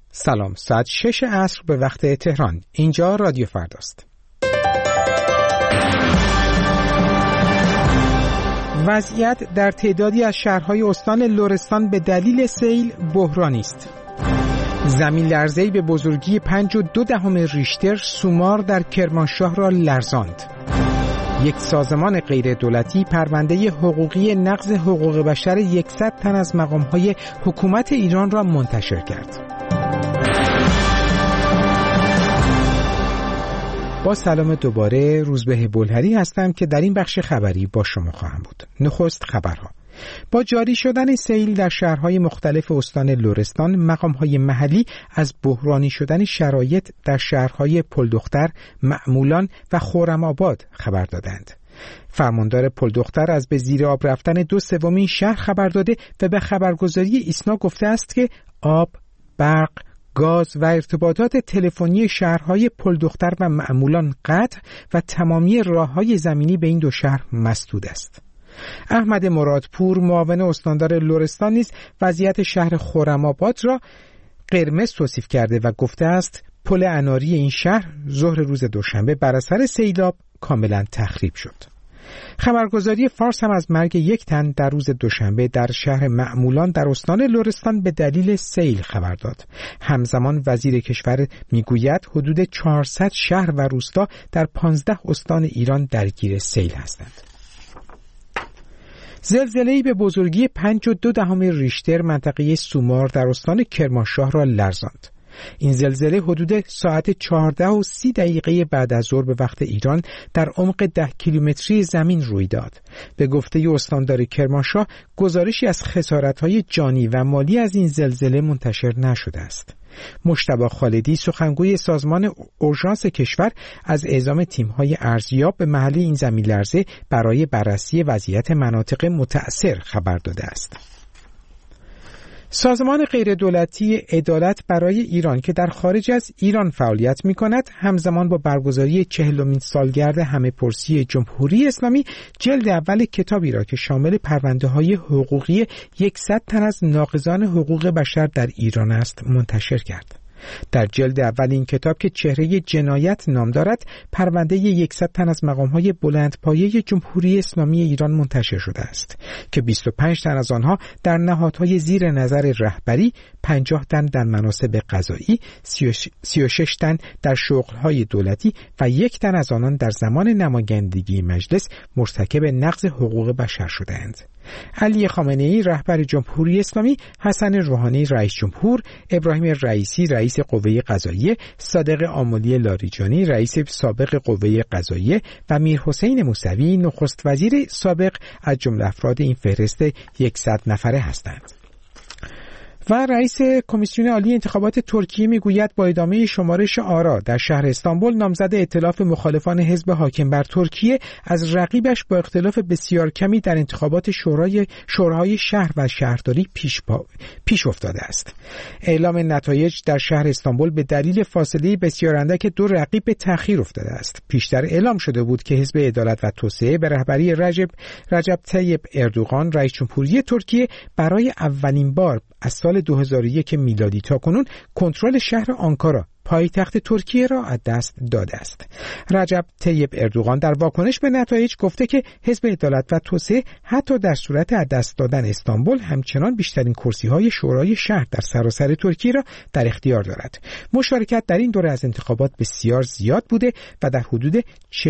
سلام، ساعت 6 عصر به وقت تهران. اینجا رادیو فرداست. وضعیت در تعدادی از شهرهای استان لرستان به دلیل سیل بحرانی است. زمین لرزه‌ای به بزرگی 5.2 ریشتر سومار در کرمانشاه را لرزاند. یک سازمان غیر دولتی پرونده حقوقی نقض حقوق بشر 100 تن از مقام‌های حکومت ایران را منتشر کرد. با سلام دوباره، روزبه بلهری هستم که در این بخش خبری با شما خواهم بود. نخست خبرها. با جاری شدن سیل در شهرهای مختلف استان لرستان، مقام‌های محلی از بحرانی شدن شرایط در شهرهای پلدختر، معمولان و خرم‌آباد خبر دادند. فرماندار پلدختر از به زیر آب رفتن 2/3 شهر خبر داده و به خبرگزاری ایسنا گفته است که آب، برق، گاز و ارتباطات تلفنی شهرهای پلدختر و معمولان قطع و تمامی راه‌های زمینی به این دو شهر مسدود است. احمد مرادپور، معاون استاندار لرستان، نیز وضعیت شهر خرم‌آباد را قرمز توصیف کرده و گفته است پل اناری این شهر ظهر روز دوشنبه بر اثر سیلاب کاملا تخریب شد. خبرگزاری فارس هم از مرگ 1 تن در روز دوشنبه در شهر معمولان در استان لرستان به دلیل سیل خبر داد. همزمان وزیر کشور میگوید حدود 400 شهر و روستا در 15 استان ایران درگیر سیل هستند. زلزله‌ای به بزرگی 5.2 ریشتر منطقه سومار در استان کرمانشاه را لرزاند. این زلزله حدود ساعت 14:30 بعد از ظهر به وقت ایران در عمق 10 کیلومتری زمین روی داد. به گفته استاندار کرمانشاه، گزارشی از خسارت‌های جانی و مالی از این زلزله منتشر نشده است. مجتبی خالدی، سخنگوی سازمان اورژانس کشور، از اعزام تیم‌های ارزیاب به محل این زمین لرزه برای بررسی وضعیت مناطق متأثر خبر داده است. سازمان غیردولتی عدالت برای ایران که در خارج از ایران فعالیت می‌کند، همزمان با برگزاری 40مین سالگرد همه‌پرسی جمهوری اسلامی، جلد اول کتابی را که شامل پرونده‌های حقوقی 100 تن از ناقضان حقوق بشر در ایران است منتشر کرد. در جلد اول این کتاب که چهره جنایت نام دارد، پرونده 100 تن از مقام‌های بلندپایه جمهوری اسلامی ایران منتشر شده است که 25 تن از آنها در نهادهای زیر نظر رهبری، 50 تن در مناصب قضایی، 36 تن در شغل‌های دولتی و 1 تن از آنان در زمان نمایندگی مجلس مرتکب نقض حقوق بشر شده‌اند. علی خامنه‌ای رهبر جمهوری اسلامی، حسن روحانی رئیس جمهور، ابراهیم رئیسی رئیس قوه قضاییه، صادق آملی لاریجانی رئیس سابق قوه قضاییه و میرحسین موسوی نخست وزیر سابق از جمله افراد این فهرست 100 نفره هستند. و رئیس کمیسیون عالی انتخابات ترکیه میگوید با ادامه شمارش آرا در شهر استانبول، نامزد ائتلاف مخالفان حزب حاکم بر ترکیه از رقیبش با اختلاف بسیار کمی در انتخابات شورای شهر و شهرداری پیش افتاده است. اعلام نتایج در شهر استانبول به دلیل فاصله بسیار اندک 2 رقیب به تأخیر افتاده است. پیشتر اعلام شده بود که حزب عدالت و توسعه به رهبری رجب طیب اردوغان رئیس جمهوری ترکیه برای اولین بار از سال 2001 میلادی تا کنون کنترل شهر آنکارا، پایتخت ترکیه، را از دست داده است. رجب طیب اردوغان در واکنش به نتایج گفته که حزب عدالت و توسعه حتی در صورت از دست دادن استانبول همچنان بیشترین کرسی‌های شورای شهر در سراسر ترکیه را در اختیار دارد. مشارکت در این دوره از انتخابات بسیار زیاد بوده و در حدود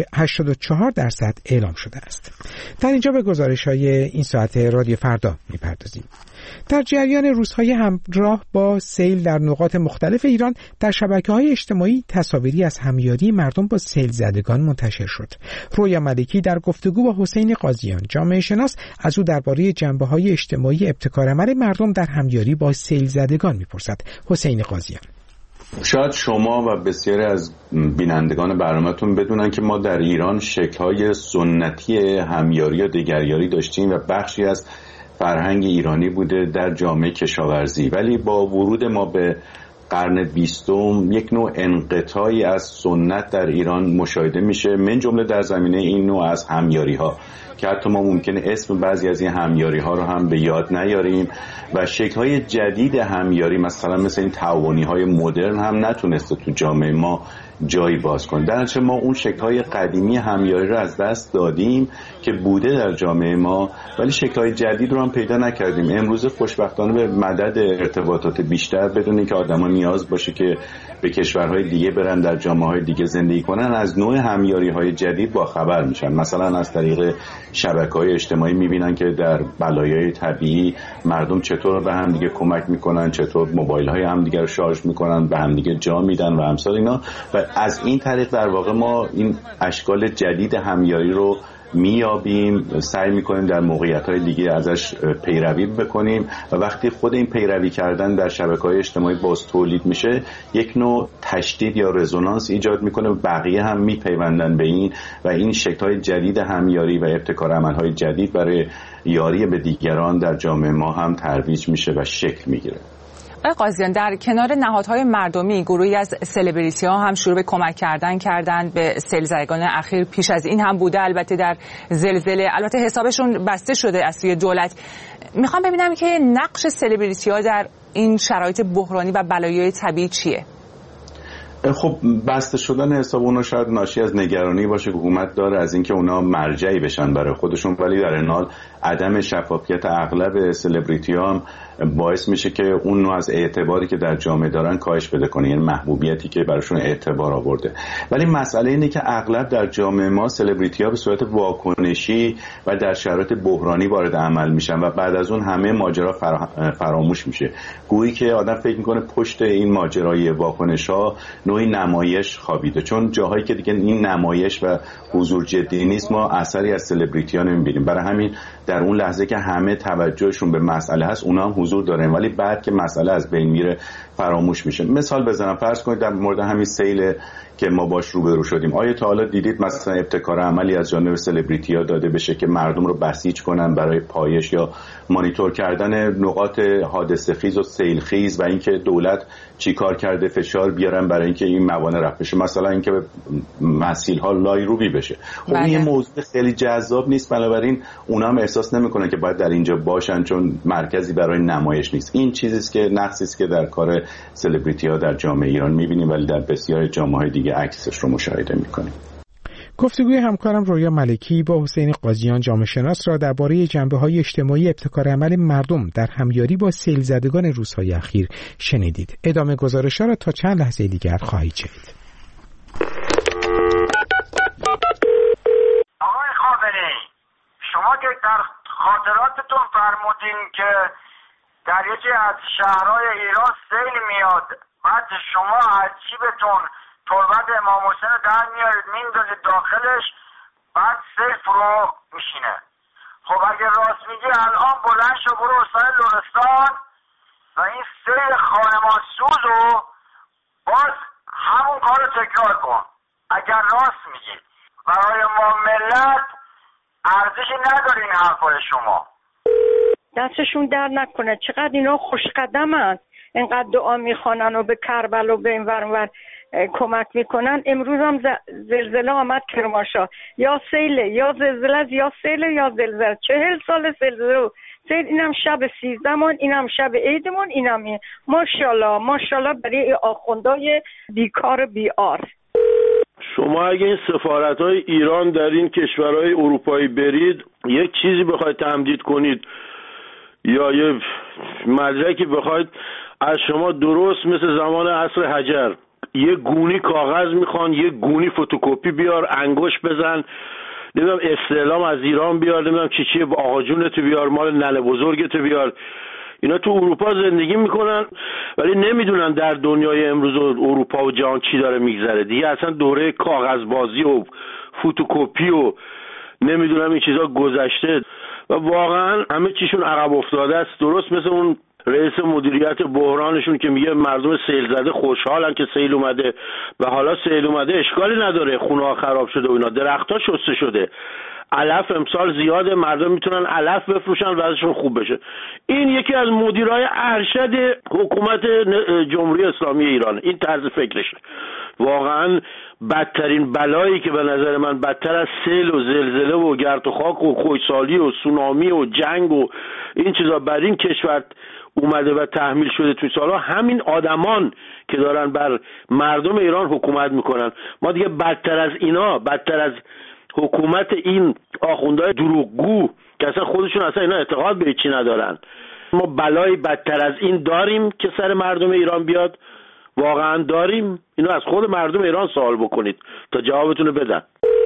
84% اعلام شده است. در اینجا به گزارش‌های این ساعت رادیو فردا می‌پردازیم. در جریان روزهای همراه با سیل در نقاط مختلف ایران، در شبکه‌های اجتماعی تصاویری از همیاری مردم با سیل زدگان منتشر شد. رویا ملکی در گفتگو با حسین قاضیان، جامعه شناس، از او درباره جنبه‌های اجتماعی ابتکار عمل مردم در همیاری با سیل زدگان می‌پرسد. حسین قاضیان: شاید شما و بسیاری از بینندگان برنامه‌تون بدونن که ما در ایران شکل‌های سنتی همیاری و دگریاری داشتیم و بخشی از فرهنگ ایرانی بوده در جامعه کشاورزی، ولی با ورود ما به قرن 20 یک نوع انقطاعی از سنت در ایران مشاهده میشه، من جمله در زمینه این نوع از همیاری ها که حتی ما ممکنه اسم بعضی از این همیاری ها رو هم به یاد نیاریم و شکل های جدید همیاری مثلا مثل این تعاونی های مدرن هم نتونسته تو جامعه ما جایی باز کنه. در نتیجه ما اون شکل‌های قدیمی همیاری رو از دست دادیم که بوده در جامعه ما، ولی شکل‌های جدید رو هم پیدا نکردیم. امروز خوشبختانه به مدد ارتباطات بیشتر بدون اینکه آدما نیاز باشه که به کشورهای دیگه برن در جامعه‌های دیگه زندگی کنن، از نوع همیاری‌های جدید با خبر میشن. مثلا از طریق شبکه‌های اجتماعی می‌بینن که در بلایای طبیعی مردم چطور به هم دیگه کمک می‌کنن، چطور موبایل‌های هم دیگه رو شارژ می‌کنن، به هم دیگه جا میدن و امثال اینا، و از این طریق در واقع ما این اشکال جدید همیاری رو میابیم، سعی میکنیم در موقعیت‌های دیگه ازش پیروی بکنیم و وقتی خود این پیروی کردن در شبکه‌های اجتماعی باز تولید میشه، یک نوع تشدید یا رزونانس ایجاد میکنه و بقیه هم میپیوندن به این و این شکل‌های جدید همیاری و ابتکار عمل‌های جدید برای یاری به دیگران در جامعه ما هم ترویج میشه و شکل میگیره. آقای قاضیان، در کنار نهادهای مردمی گروهی از سلبریتی‌ها هم شروع به کمک کردن به سیل‌زدگان اخیر. پیش از این هم بوده البته در زلزله، البته حسابشون بسته شده از سوی دولت. میخوام ببینم که نقش سلبریتی‌ها در این شرایط بحرانی و بلایای طبیعی چیه؟ خب بسته شدن حساب اونا شاید ناشی از نگرانی باشه که حکومت داره از اینکه اونا مرجعی بشن برای خودشون، ولی در این حال عدم شفافیت اغلب سلبریتی‌ها هم باعث میشه که اون نوع از اعتباری که در جامعه دارن کاهش بده کنه، یعنی محبوبیتی که براشون اعتبار آورده. ولی مسئله اینه که اغلب در جامعه ما سلبریتی‌ها به صورت واکنشی و در شرایط بحرانی وارد عمل میشن و بعد از اون همه ماجرا فراموش میشه، گویی که آدم فکر میکنه پشت این ماجرای واکنش‌ها نوعی نمایش خوابیده، چون جاهایی که دیگه این نمایش و حضور جدی نیست ما اثری از سلبریتی‌ها نمی‌بینیم. برای همین در اون لحظه که همه توجهشون به مسئله هست اونا هم حضور دارن، ولی بعد که مسئله از بین میره فراموش میشه. مثال بزنم، فرض کنید در مورد همین سیل که ما باش روبرو شدیم، آیا تا حالا دیدید مثلا ابتکار عملی از جانب سلبریتی‌ها داده بشه که مردم رو بسیج کنن برای پایش یا مانیتور کردن نقاط حادثه خیز و سیل خیز و اینکه دولت چی کار کرده فشار بیارن برای اینکه این موانع رفع بشه، مثلا اینکه مسیل‌ها لایروبی بشه؟ خب این موضوع خیلی جذاب نیست، بنابراین اونا هم احساس نمی‌کنن که باید در اینجا باشن چون مرکزی برای نمایش نیست. این چیزی است که نقصی است که در کار سلبریتی‌ها در جامعه ایران می‌بینیم، ولی در بسیار جامعه‌های دیگه عکسش رو مشاهده می‌کنیم. گفتگوی همکارم رویا ملکی با حسین قاضیان جامعه شناس را درباره جنبه‌های اجتماعی ابتکار عمل مردم در همیاری با سیل‌زدگان روزهای اخیر شنیدید. ادامه گزارش‌ها را تا چند لحظه دیگر خواهید شنید. آقای خامنه‌ای، شما که در خاطراتتون فرمودین که در یکی از شهرهای ایران سیل میاد، بعد شما از جیبتون تربت امام حسین در میارید میندازید داخلش، بعد سیل فرو میشینه. خب اگه راست میگی الان بلند شو برو استان لرستان و این سیل خانمان سوز رو باز همون کار رو تکرار کن. اگر راست میگی برای ما ملت ارزشی نداره این حرفای شما. دستشون در نکنه. چقدر اینا خوش قدمن، اینقدر دعا میخوانن و به کربلا و به این ور اونور کمک میکنن. امروز هم زلزله آمد کرمانشاه، یا سیله یا زلزله یا سیله یا زلزله. 40 سال زلزله سیل، اینم شب 13مون، اینم شب عیدمون، اینم ماشاءالله ماشاءالله برای آخوندای بیکار بیار. شما اگه این سفارت‌های ایران در این کشورهای اروپایی برید، یک چیزی بخواید تمدید کنید یا یه مدرکی بخواید از شما، درست مثل زمان عصر حجر یه گونی کاغذ میخوان، یه گونی فتوکپی بیار، انگشت بزن، نمیدونم استعلام از ایران بیار، نمیدونم چی با آقا جونتو بیار، مال ننه بزرگتو بیار. اینا تو اروپا زندگی میکنن ولی نمیدونن در دنیای امروز اروپا و جهان چی داره میگذره دیگه. اصلا دوره کاغذبازی و فتوکپی و نمیدونم این چیزا گذشته و واقعا همه چیشون عقب افتاده است. درست مثل اون رئیس مدیریت بحرانشون که میگه مردم سیل زده خوشحالن که سیل اومده و حالا سیل اومده اشکالی نداره، خونه ها خراب شده و اینا، درخت‌ها شسته شده، علف امسال زیاده، مردم میتونن علف بفروشن و ازشون خوب بشه. این یکی از مدیرای ارشد حکومت جمهوری اسلامی ایران، این طرز فکرشه. واقعا بدترین بلایی که به نظر من بدتر از سیل و زلزله و گرد و خاک و خشکسالی و سونامی و جنگ و این چیزا بر این کشور اومده و تحمیل شده توی سالها، همین آدمان که دارن بر مردم ایران حکومت میکنن. ما دیگه بدتر از اینا، بدتر از حکومت این آخوندهای دروغگو که اصلا خودشون اصلا اینا اعتقاد به چی ندارن، ما بلایی بدتر از این داریم که سر مردم ایران بیاد؟ واقعا داریم؟ اینو از خود مردم ایران سوال بکنید تا جوابتون رو بدن.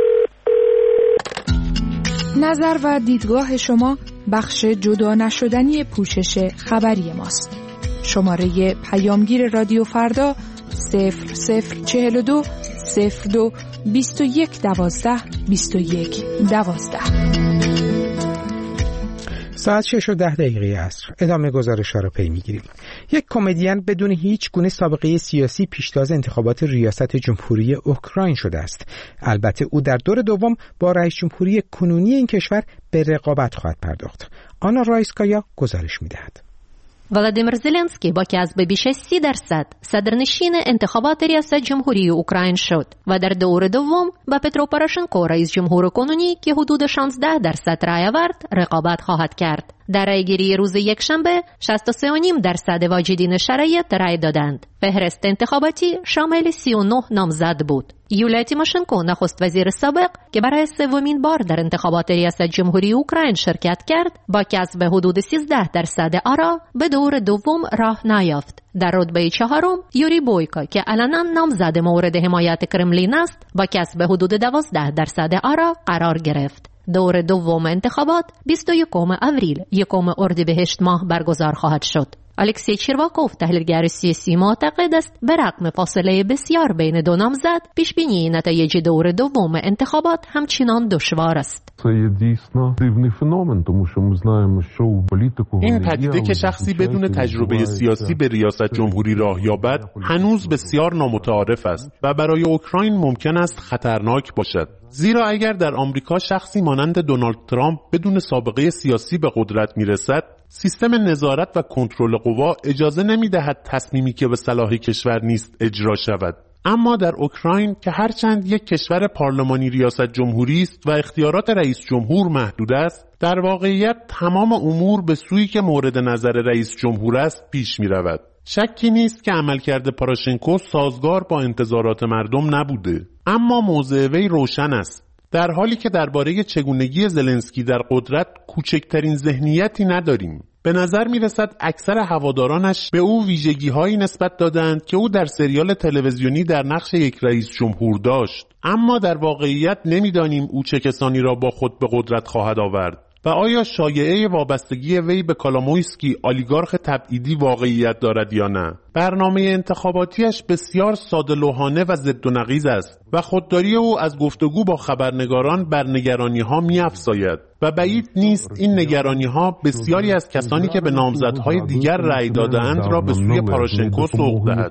نظر و دیدگاه شما بخش جدا نشدنی پوشش خبری ماست. شماره پیامگیر رادیو فردا 0042 02 21 12 21 12. ساعت 6:10 عصر. ادامه گزارش‌ها را پی می‌گیریم. یک کمدین بدون هیچ گونه سابقه سیاسی پیشتاز انتخابات ریاست جمهوری اوکراین شده است. البته او در دور دوم با رئیس جمهوری کنونی این کشور به رقابت خواهد پرداخت. آنا رایسکایا گزارش می‌دهد. ولادیمیر زلنسکی با کسب بیش از 30% صدرنشین انتخابات ریاست جمهوری اوکراین شد و در دور دوم با پترو پوروشنکو رئیس جمهور کنونی که حدود 16% رای آورد رقابت خواهد کرد. در رایگیری روز یکشنبه 63.5% واجدین شرایط رای دادند. فهرست انتخاباتی شامل 39 نامزد بود. یولیا تیموشنکو نخست وزیر سابق که برای سومین بار در انتخابات ریاست جمهوری اوکراین شرکت کرد با کسب حدود 13% آرا به دور دوم راه نیافت. در رتبه چهارم یوری بویکا که علنا نامزد مورد حمایت کرملین است با کسب حدود 12% آرا قرار گرفت. دور دوم انتخابات 21 آوریل 1 اردیبهشت ماه برگزار خواهد شد. الکسی چیرواکوف تحلیلگر سیاسی معتقد است به رغم فاصله بسیار بین دو نامزد پیش بینی نتایج دور دوم انتخابات همچنان دشوار است. این پدیده که شخصی بدون تجربه سیاسی به ریاست جمهوری راه یابد هنوز بسیار نامتعارف است و برای اوکراین ممکن است خطرناک باشد. زیرا اگر در آمریکا شخصی مانند دونالد ترامپ بدون سابقه سیاسی به قدرت میرسد، سیستم نظارت و کنترل قوا اجازه نمی‌دهد تصمیمی که به صلاح کشور نیست اجرا شود. اما در اوکراین که هرچند یک کشور پارلمانی ریاست جمهوری است و اختیارات رئیس جمهور محدود است، در واقعیت تمام امور به سویی که مورد نظر رئیس جمهور است پیش می‌رود. شکی نیست که عملکرد پوروشنکو سازگار با انتظارات مردم نبوده، اما موضع وی روشن است. در حالی که درباره چگونگی زلنسکی در قدرت کوچکترین ذهنیتی نداریم. به نظر می رسد اکثر هوادارانش به او ویژگی‌هایی نسبت دادند که او در سریال تلویزیونی در نقش یک رئیس جمهور داشت، اما در واقعیت نمی‌دانیم او چه کسانی را با خود به قدرت خواهد آورد و آیا شایعه وابستگی وی به کالامویسکی آلیگارخ تبعیدی واقعیت دارد یا نه. برنامه انتخاباتیش بسیار ساده‌لوحانه و ضد و نقیض است و خودداری او از گفتگو با خبرنگاران بر نگرانی‌ها می‌افزاید و بعید نیست این نگرانی‌ها بسیاری از کسانی که به نامزدهای دیگر رأی داده‌اند را به سوی پوروشنکو سوق دهد.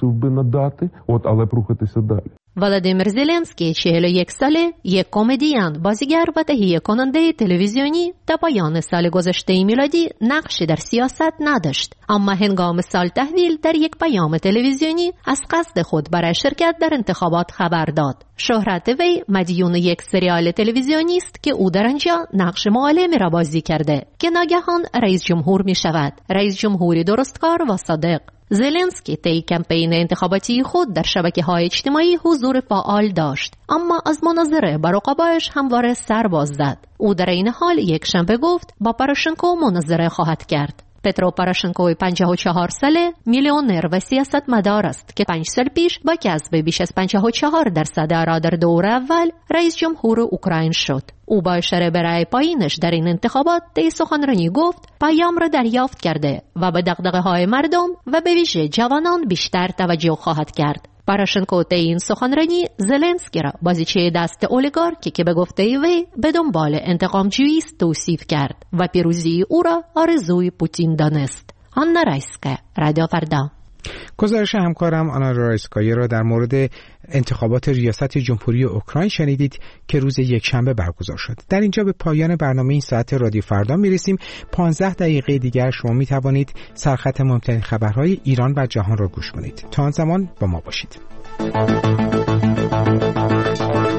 ولادیمیر زلنسکی 41 ساله، یک کمدین، بازیگر و تهیه کننده تلویزیونی تا پایان سال گذشته میلادی نقشی در سیاست نداشت، اما هنگام سال تحویل در یک پیام تلویزیونی از قصد خود برای شرکت در انتخابات خبر داد. شهرت وی مدیون یک سریال تلویزیونی است که او در آنجا نقش معلمی را بازی کرده که ناگهان رئیس جمهور می شود، رئیس جمهوری درستکار و صادق. زلنسکی طی کمپین انتخاباتی خود در شبکه‌های اجتماعی حضور فعال داشت، اما از مناظره با رقبایش همواره سر باز زد. او در این حال یک شنبه گفت با پوروشنکو مناظره خواهد کرد. پترو پوروشنکو 54 ساله، میلیونر و سیاستمدار است که 5 سال پیش با کسب بیش از 54% آرا در دور اول رئیس جمهور اوکراین شد. او با اشاره به رأی پایینش در این انتخابات طی سخنرانی گفت پیام را دریافت کرده و به دغدغه‌های مردم و به ویژه جوانان بیشتر توجه خواهد کرد. پوروشنکو طی این سخنرانی زلنسکی را بازیچه دست اولیگارکی که به گفته وی به دنبال انتقام‌جویی است توصیف کرد و پیروزی او را آرزوی پوتین دانست. آنا رایسکایا، رادیو فردا. گزارش همکارم آنا رایسکایا را در مورد انتخابات ریاست جمهوری اوکراین شنیدید که روز یکشنبه برگزار شد. در اینجا به پایان برنامه این ساعت رادیو فردا میرسیم. 15 دقیقه دیگر شما می توانید سرخط مهمترین خبرهای ایران و جهان را گوش کنید. تا آن زمان با ما باشید.